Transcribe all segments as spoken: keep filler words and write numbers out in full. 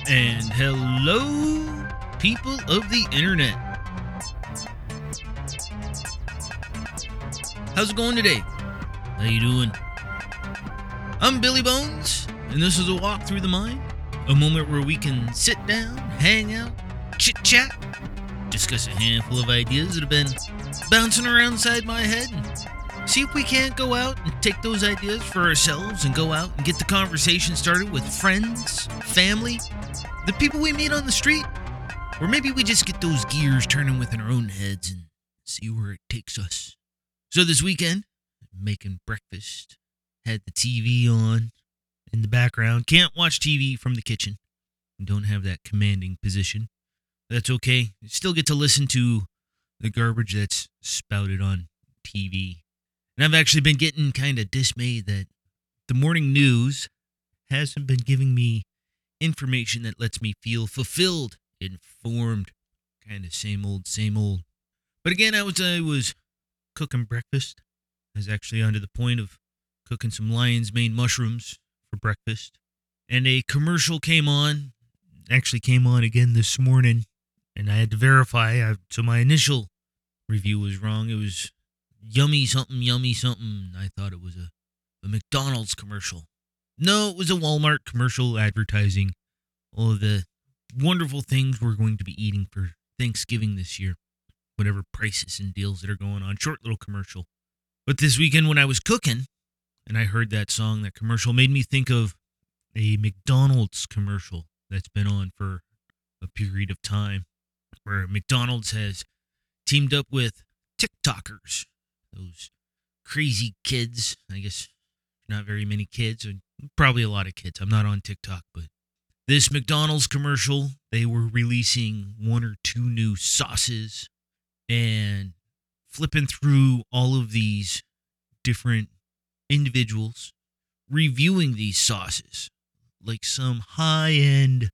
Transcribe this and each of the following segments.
And hello, people of the internet. How's it going today? How you doing? I'm Billy Bones, and this is a walk through the mind, a moment where we can sit down, hang out, chit-chat, discuss a handful of ideas that have been bouncing around inside my head, and see if we can't go out and take those ideas for ourselves and go out and get the conversation started with friends, family, the people we meet on the street, or maybe we just get those gears turning within our own heads and see where it takes us. So this weekend, making breakfast, had the T V on in the background. Can't watch T V from the kitchen. Don't have that commanding position. That's okay. Still get to listen to the garbage that's spouted on T V. And I've actually been getting kind of dismayed that the morning news hasn't been giving me information that lets me feel fulfilled, informed, kind of same old, same old. But again, I was I was cooking breakfast. I was actually onto the point of cooking some lion's mane mushrooms for breakfast. And a commercial came on, actually came on again this morning, and I had to verify. I, so my initial review was wrong. It was yummy something, yummy something. I thought it was a, a McDonald's commercial. No, it was a Walmart commercial advertising all of the wonderful things we're going to be eating for Thanksgiving this year. Whatever prices and deals that are going on. Short little commercial. But this weekend when I was cooking, and I heard that song, that commercial, made me think of a McDonald's commercial that's been on for a period of time, where McDonald's has teamed up with TikTokers, those crazy kids. I guess not very many kids, and probably a lot of kids. I'm not on TikTok, but this McDonald's commercial, they were releasing one or two new sauces and flipping through all of these different individuals, reviewing these sauces like some high-end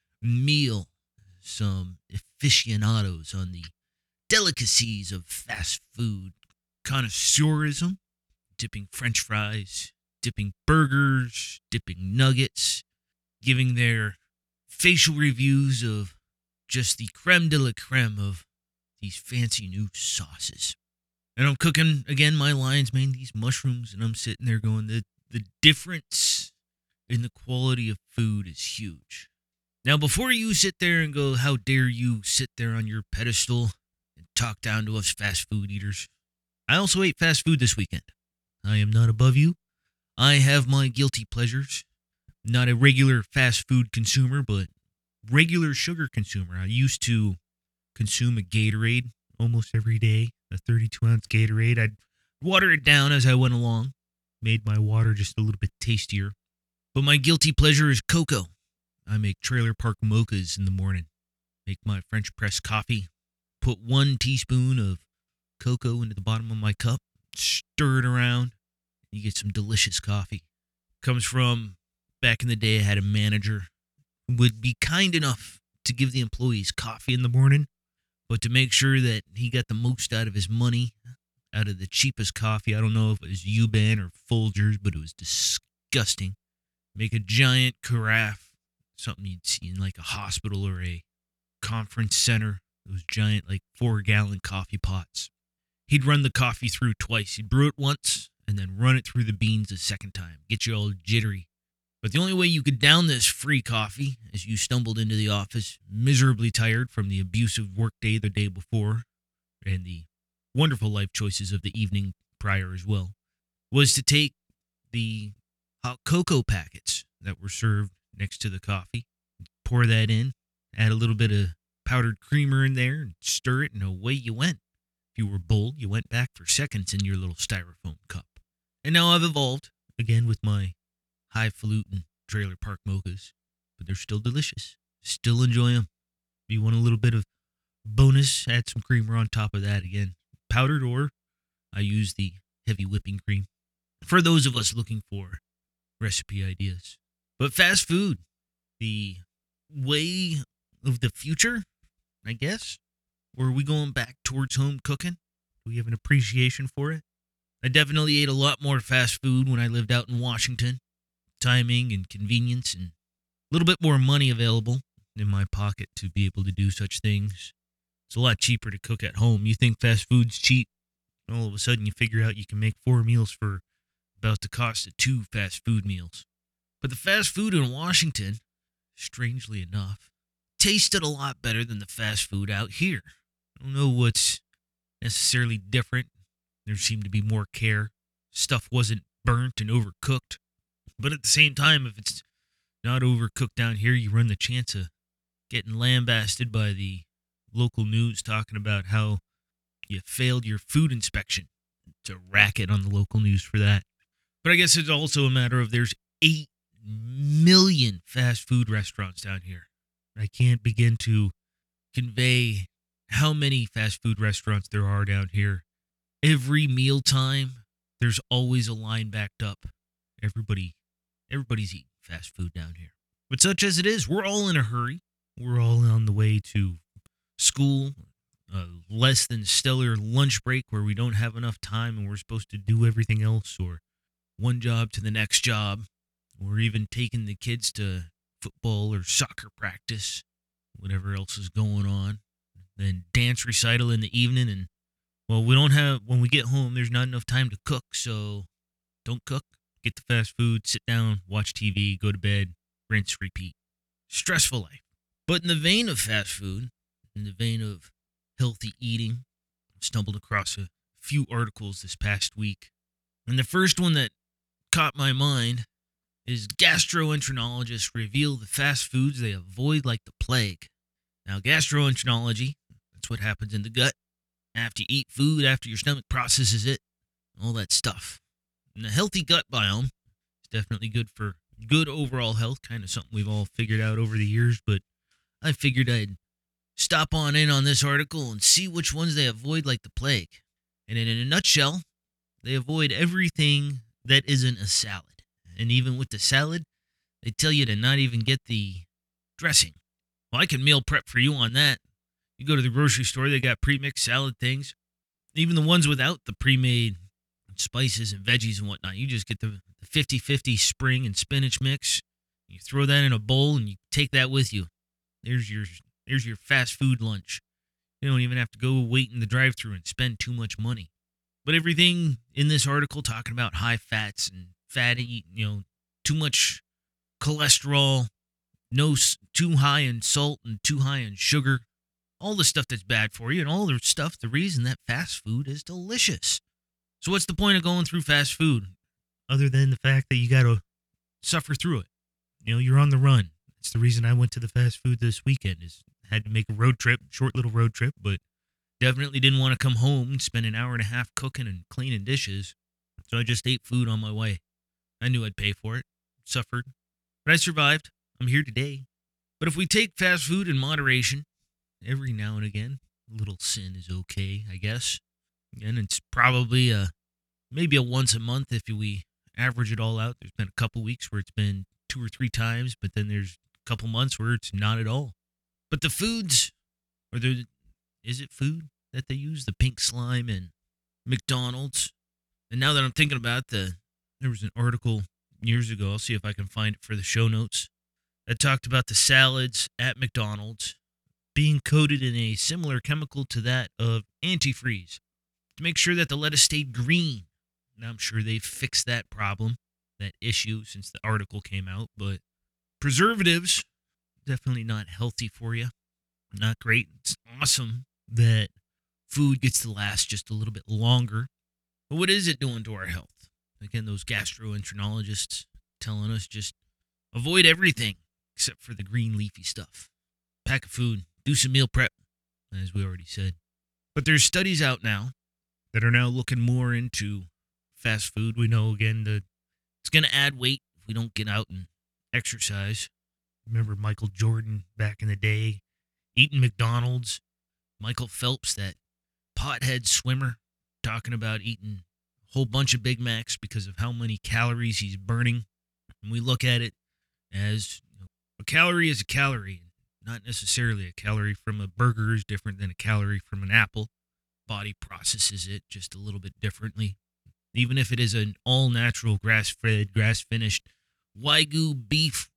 meal, some aficionados on the delicacies of fast food connoisseurism, dipping French fries, dipping burgers, dipping nuggets, giving their facial reviews of just the creme de la creme of these fancy new sauces. And I'm cooking, again, my lion's mane, these mushrooms, and I'm sitting there going, the, the difference in the quality of food is huge. Now, before you sit there and go, how dare you sit there on your pedestal and talk down to us fast food eaters, I also ate fast food this weekend. I am not above you. I have my guilty pleasures. Not a regular fast food consumer, but regular sugar consumer. I used to consume a Gatorade almost every day, a thirty-two ounce Gatorade. I'd water it down as I went along, made my water just a little bit tastier. But my guilty pleasure is cocoa. I make Trailer Park mochas in the morning, make my French press coffee, put one teaspoon of cocoa into the bottom of my cup, stir it around, you get some delicious coffee. Comes from back in the day, I had a manager who would be kind enough to give the employees coffee in the morning, but to make sure that he got the most out of his money, out of the cheapest coffee. I don't know if it was U-Ban or Folgers, but it was disgusting. Make a giant carafe, something you'd see in like a hospital or a conference center. Those giant like four-gallon coffee pots. He'd run the coffee through twice. He'd brew it once and then run it through the beans a second time. Get you all jittery. But the only way you could down this free coffee as you stumbled into the office, miserably tired from the abusive workday the day before, and the wonderful life choices of the evening prior as well, was to take the hot cocoa packets that were served next to the coffee, pour that in, add a little bit of powdered creamer in there, and stir it, and away you went. If you were bold, you went back for seconds in your little styrofoam cup. And now I've evolved, again with my highfalutin Trailer Park mochas, but they're still delicious. Still enjoy them. If you want a little bit of bonus, add some creamer on top of that. Again, powdered, or I use the heavy whipping cream for those of us looking for recipe ideas. But fast food, the way of the future, I guess? Or are we going back towards home cooking? Do we have an appreciation for it? I definitely ate a lot more fast food when I lived out in Washington. Timing and convenience and little bit more money available in my pocket to be able to do such things. It's a lot cheaper to cook at home. You think fast food's cheap, and all of a sudden you figure out you can make four meals for about the cost of two fast food meals. But the fast food in Washington, strangely enough, tasted a lot better than the fast food out here. I don't know what's necessarily different. There seemed to be more care. Stuff wasn't burnt and overcooked. But at the same time, if it's not overcooked down here, you run the chance of getting lambasted by the local news talking about how you failed your food inspection. It's a racket on the local news for that. But I guess it's also a matter of there's eight million fast food restaurants down here. I can't begin to convey how many fast food restaurants there are down here. Every mealtime, there's always a line backed up. Everybody, everybody's eating fast food down here. But such as it is, we're all in a hurry. We're all on the way to school, a less than stellar lunch break where we don't have enough time and we're supposed to do everything else, or one job to the next job, or even taking the kids to football or soccer practice, whatever else is going on. Then dance recital in the evening, and well, we don't have, when we get home, there's not enough time to cook, so don't cook. Get the fast food, sit down, watch T V, go to bed, rinse, repeat. Stressful life. But in the vein of fast food, in the vein of healthy eating, I stumbled across a few articles this past week. And the first one that caught my mind is gastroenterologists reveal the fast foods they avoid like the plague. Now, gastroenterology, that's what happens in the gut after you eat food, after your stomach processes it, all that stuff. And the healthy gut biome is definitely good for good overall health, kind of something we've all figured out over the years, but I figured I'd stop on in on this article and see which ones they avoid like the plague. And in a nutshell, they avoid everything that isn't a salad. And even with the salad, they tell you to not even get the dressing. Well, I can meal prep for you on that. You go to the grocery store, they got pre-mixed salad things. Even the ones without the pre-made spices and veggies and whatnot. You just get the fifty-fifty spring and spinach mix. You throw that in a bowl and you take that with you. There's your there's your fast food lunch. You don't even have to go wait in the drive-thru and spend too much money. But everything in this article talking about high fats and fatty, you know, too much cholesterol, no too high in salt and too high in sugar, all the stuff that's bad for you, and all the stuff, the reason that fast food is delicious. So what's the point of going through fast food other than the fact that you got to suffer through it? You know, you're on the run. It's the reason I went to the fast food this weekend, is had to make a road trip, short little road trip, but definitely didn't want to come home and spend an hour and a half cooking and cleaning dishes. So I just ate food on my way. I knew I'd pay for it, suffered, but I survived. I'm here today. But if we take fast food in moderation, every now and again, a little sin is okay, I guess. And it's probably a, maybe a once a month if we average it all out. There's been a couple weeks where it's been two or three times, but then there's a couple months where it's not at all. But the foods, or the, is it food that they use? The pink slime and McDonald's. And now that I'm thinking about the, there was an article years ago, I'll see if I can find it for the show notes, that talked about the salads at McDonald's being coated in a similar chemical to that of antifreeze to make sure that the lettuce stayed green. Now, I'm sure they've fixed that problem, that issue, since the article came out, but preservatives, definitely not healthy for you. Not great. It's awesome that food gets to last just a little bit longer. But what is it doing to our health? Again, those gastroenterologists telling us just avoid everything except for the green leafy stuff. Pack of food, do some meal prep, as we already said. But there's studies out now that are now looking more into fast food. We know, again, that it's going to add weight if we don't get out and exercise. Remember Michael Jordan back in the day, eating McDonald's. Michael Phelps, that pothead swimmer, talking about eating a whole bunch of Big Macs because of how many calories he's burning. And we look at it as, you know, a calorie is a calorie. Not necessarily a calorie from a burger is different than a calorie from an apple. Body processes it just a little bit differently. Even if it is an all-natural, grass-fed, grass-finished Wagyu beef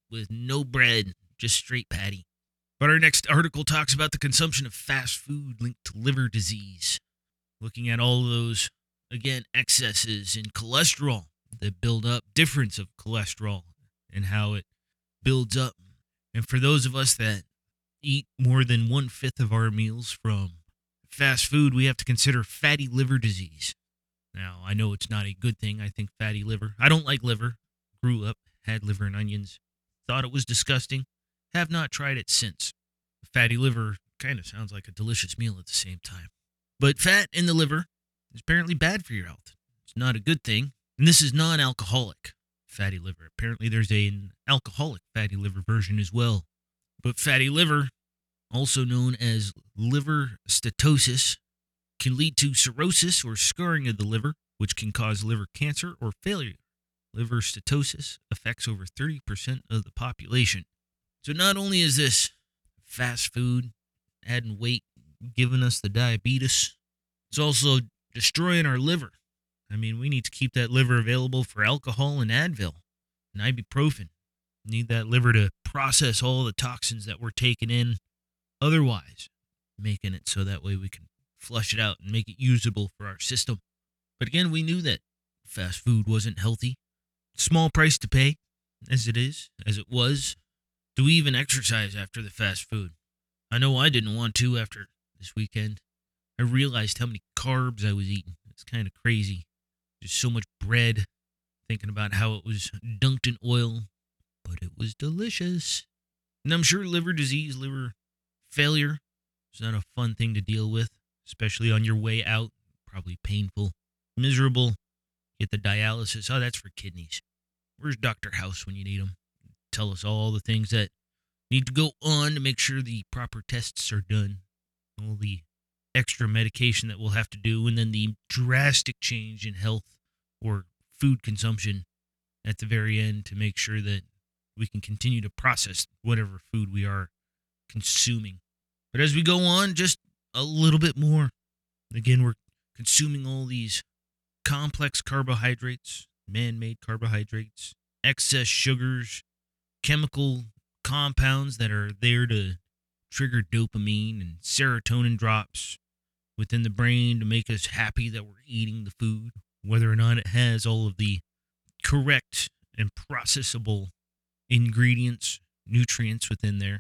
with no bread, just straight patty. But our next article talks about the consumption of fast food linked to liver disease, looking at all those, again, excesses in cholesterol that build up, difference of cholesterol and how it builds up. And for those of us that eat more than one-fifth of our meals from fast food, we have to consider fatty liver disease. Now, I know it's not a good thing. I think fatty liver. I don't like liver. Grew up, had liver and onions. Thought it was disgusting. Have not tried it since. Fatty liver kind of sounds like a delicious meal at the same time. But fat in the liver is apparently bad for your health. It's not a good thing. And this is non-alcoholic fatty liver. Apparently there's an alcoholic fatty liver version as well. But fatty liver, also known as liver steatosis, can lead to cirrhosis or scarring of the liver, which can cause liver cancer or failure. Liver steatosis affects over thirty percent of the population. So not only is this fast food adding weight, giving us the diabetes, it's also destroying our liver. I mean, we need to keep that liver available for alcohol and Advil and ibuprofen. We need that liver to process all the toxins that we're taking in otherwise, making it so that way we can flush it out and make it usable for our system. But again, we knew that fast food wasn't healthy. Small price to pay, as it is, as it was. Do we even exercise after the fast food? I know I didn't want to after this weekend. I realized how many carbs I was eating. It's kind of crazy. Just so much bread, thinking about how it was dunked in oil, but it was delicious. And I'm sure liver disease, liver failure is not a fun thing to deal with, especially on your way out. Probably painful, miserable. Get the dialysis. Oh, that's for kidneys. Where's Doctor House when you need him? Tell us all the things that need to go on to make sure the proper tests are done. All the extra medication that we'll have to do, and then the drastic change in health or food consumption at the very end to make sure that we can continue to process whatever food we are consuming. But as we go on, just a little bit more. Again, we're consuming all these complex carbohydrates, man-made carbohydrates, excess sugars, chemical compounds that are there to trigger dopamine and serotonin drops within the brain to make us happy that we're eating the food, whether or not it has all of the correct and processable ingredients, nutrients within there.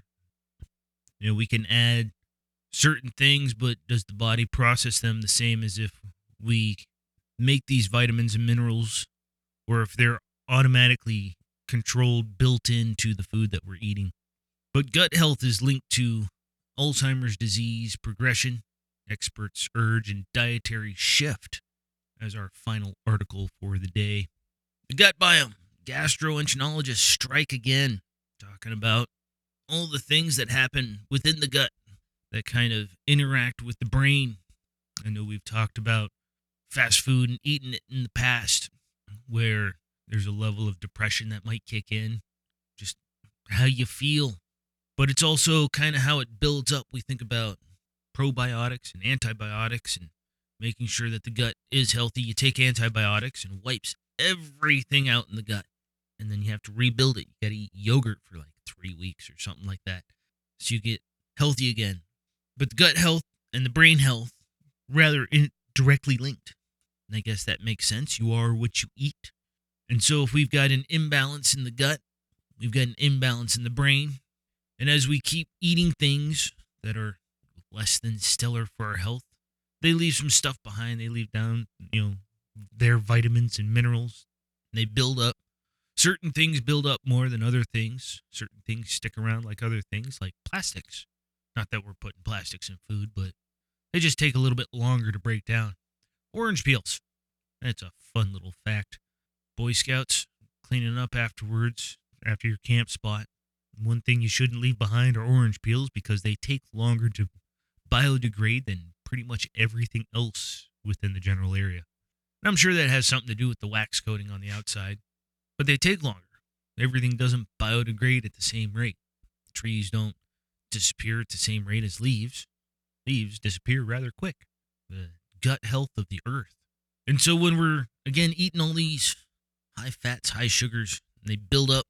You know, we can add certain things, but does the body process them the same as if we make these vitamins and minerals, or if they're automatically controlled, built into the food that we're eating? But gut health is linked to Alzheimer's disease progression. Experts urge a dietary shift as our final article for the day. The gut biome. Gastroenterologists strike again, talking about all the things that happen within the gut that kind of interact with the brain. I know we've talked about fast food and eating it in the past, where there's a level of depression that might kick in, just how you feel. But it's also kind of how it builds up. We think about probiotics and antibiotics and making sure that the gut is healthy. You take antibiotics and wipes everything out in the gut, and then you have to rebuild it. You got to eat yogurt for like three weeks or something like that so you get healthy again. But the gut health and the brain health, rather in, directly linked. And I guess that makes sense. You are what you eat. And so if we've got an imbalance in the gut, we've got an imbalance in the brain. And as we keep eating things that are less than stellar for our health, they leave some stuff behind. They leave down, you know, their vitamins and minerals. And they build up. Certain things build up more than other things. Certain things stick around like other things, like plastics. Not that we're putting plastics in food, but they just take a little bit longer to break down. Orange peels. That's a fun little fact. Boy Scouts, cleaning up afterwards, after your camp spot. One thing you shouldn't leave behind are orange peels because they take longer to biodegrade than pretty much everything else within the general area. And I'm sure that has something to do with the wax coating on the outside, but they take longer. Everything doesn't biodegrade at the same rate. Trees don't disappear at the same rate as leaves. Leaves disappear rather quick. The gut health of the earth. And so when we're, again, eating all these high fats, high sugars, and they build up,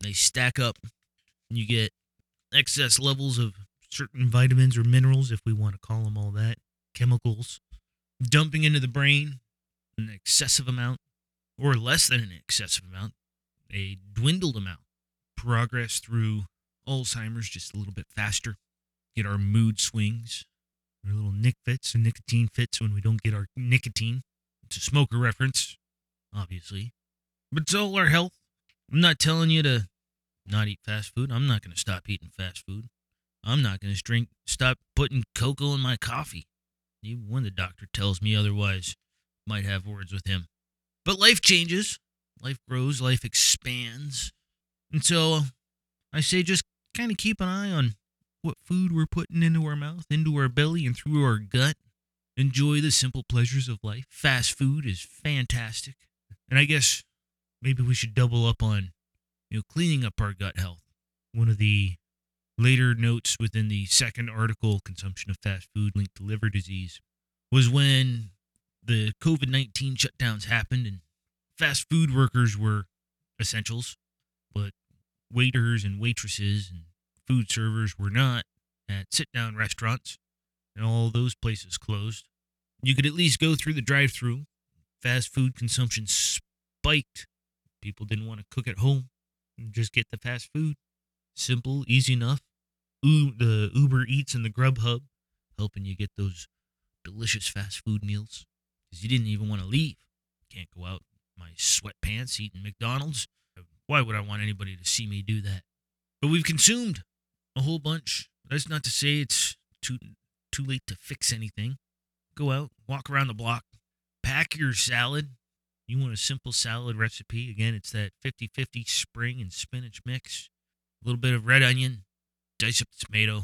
They stack up, and you get excess levels of certain vitamins or minerals, if we want to call them all that, chemicals, dumping into the brain an excessive amount, or less than an excessive amount, a dwindled amount. Progress through Alzheimer's just a little bit faster. Get our mood swings, our little nick fits or nicotine fits when we don't get our nicotine. It's a smoker reference, obviously. But it's all our health. I'm not telling you to not eat fast food. I'm not going to stop eating fast food. I'm not going to drink, stop putting cocoa in my coffee. Even when the doctor tells me otherwise, might have words with him. But life changes. Life grows. Life expands. And so I say just kind of keep an eye on what food we're putting into our mouth, into our belly, and through our gut. Enjoy the simple pleasures of life. Fast food is fantastic. And I guess maybe we should double up on, you know, cleaning up our gut health. One of the later notes within the second article, Consumption of Fast Food Linked to Liver Disease, was when the covid nineteen shutdowns happened and fast food workers were essentials, but waiters and waitresses and food servers were not at sit-down restaurants, and all those places closed. You could at least go through the drive-thru. Fast food consumption spiked. People didn't want to cook at home and just get the fast food. Simple, easy enough. U- the Uber Eats and the Grubhub helping you get those delicious fast food meals because you didn't even want to leave. Can't go out in my sweatpants eating McDonald's. Why would I want anybody to see me do that? But we've consumed a whole bunch. That's not to say it's too too late to fix anything. Go out, walk around the block, pack your salad. You want a simple salad recipe. Again, it's that fifty-fifty spring and spinach mix. A little bit of red onion, dice up the tomato,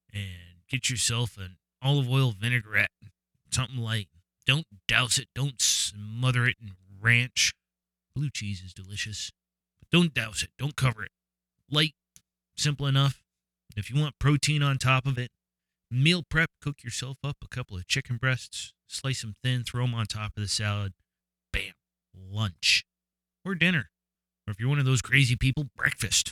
and get yourself an olive oil vinaigrette. Something light. Don't douse it. Don't smother it in ranch. Blue cheese is delicious. But don't douse it. Don't cover it. Light, simple enough. If you want protein on top of it, meal prep, cook yourself up a couple of chicken breasts, slice them thin, throw them on top of the salad. Bam. Lunch. Or dinner. Or if you're one of those crazy people, breakfast.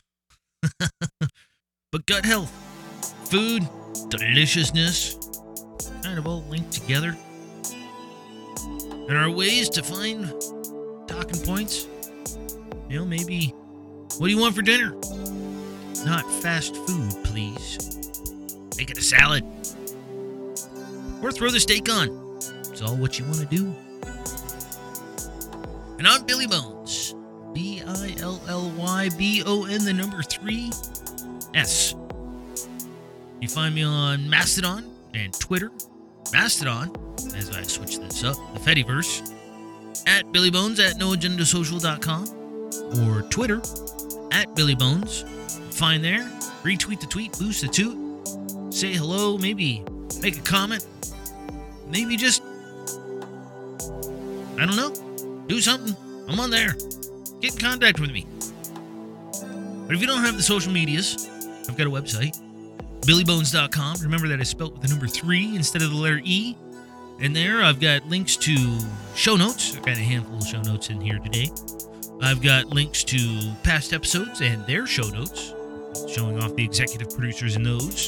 But gut health, food, deliciousness, kind of all linked together. And our ways to find talking points. You know, maybe, what do you want for dinner? Not fast food, please. Make it a salad. Or throw the steak on. It's all what you want to do. And I'm Billy Bones. B I L L Y B O N, the number three, S. You find me on Mastodon and Twitter. Mastodon, as I switch this up, the Fediverse, at Billy Bones at no agenda social dot com, or Twitter, at Billy Bones. Find there, retweet the tweet, boost the toot, say hello, maybe make a comment, maybe just, I don't know, do something. I'm on there. Get in contact with me. But if you don't have the social medias, I've got a website, billy bones dot com. Remember that it's spelled with the number three instead of the letter E. And there I've got links to show notes. I've got a handful of show notes in here today. I've got links to past episodes and their show notes, showing off the executive producers in those.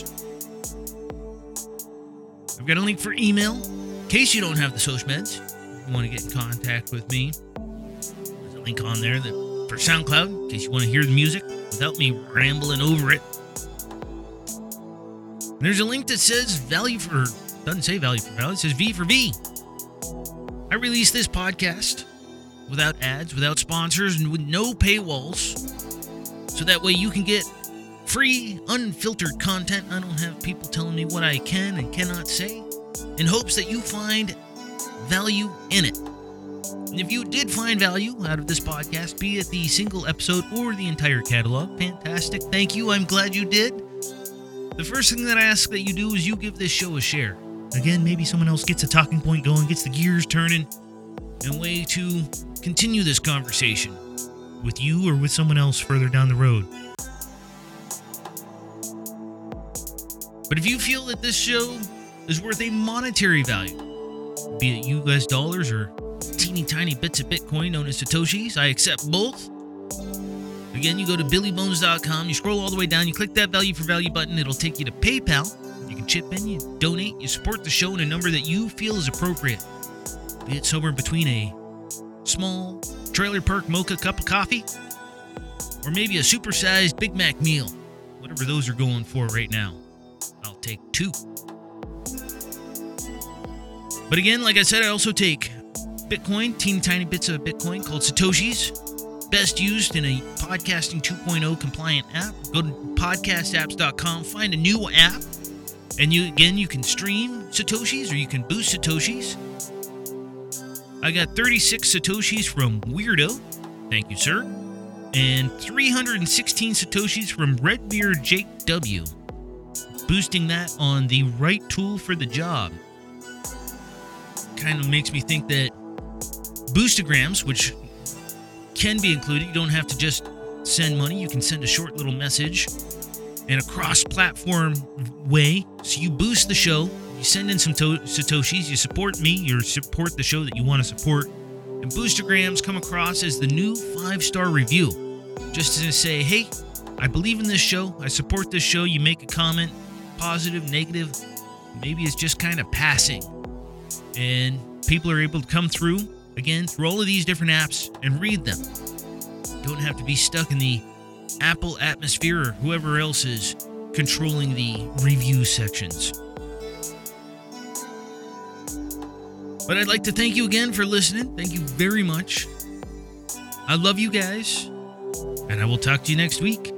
I've got a link for email, in case you don't have the social meds. You want to get in contact with me. There's a link on there that for SoundCloud, in case you want to hear the music without me rambling over it. And there's a link that says value for, doesn't say value for value, it says V for V. I release this podcast without ads, without sponsors, and with no paywalls. So that way you can get free, unfiltered content. I don't have people telling me what I can and cannot say, in hopes that you find value in it. And if you did find value out of this podcast, be it the single episode or the entire catalog, fantastic. Thank you. I'm glad you did. The first thing that I ask that you do is you give this show a share. Again, maybe someone else gets a talking point going, gets the gears turning, and a way to continue this conversation with you or with someone else further down the road. But if you feel that this show is worth a monetary value, be it U S dollars or teeny tiny bits of Bitcoin known as Satoshis, I accept both. Again, you go to billy bones dot com, you scroll all the way down, you click that value for value button, it'll take you to PayPal. You can chip in, you donate, you support the show in a number that you feel is appropriate. Be it somewhere between a small trailer park mocha cup of coffee or maybe a supersized Big Mac meal. Whatever those are going for right now, I'll take two. But again, like I said, I also take Bitcoin, teeny tiny bits of Bitcoin called Satoshis. Best used in a podcasting two point oh compliant app. Go to podcast apps dot com, find a new app, and you again, you can stream Satoshis or you can boost Satoshis. I got thirty-six Satoshis from Weirdo. Thank you, sir. And three hundred sixteen Satoshis from Redbeard Jake W. Boosting that on the right tool for the job. Kind of makes me think that Boostagrams, which can be included, you don't have to just send money, you can send a short little message in a cross-platform way. So you boost the show, you send in some to- Satoshis, you support me, you support the show that you want to support, and Boostagrams come across as the new five-star review. Just to say, hey, I believe in this show, I support this show, you make a comment, positive, negative, maybe it's just kind of passing. And people are able to come through, again, through all of these different apps and read them. Don't have to be stuck in the Apple atmosphere or whoever else is controlling the review sections. But I'd like to thank you again for listening. Thank you very much. I love you guys, and I will talk to you next week.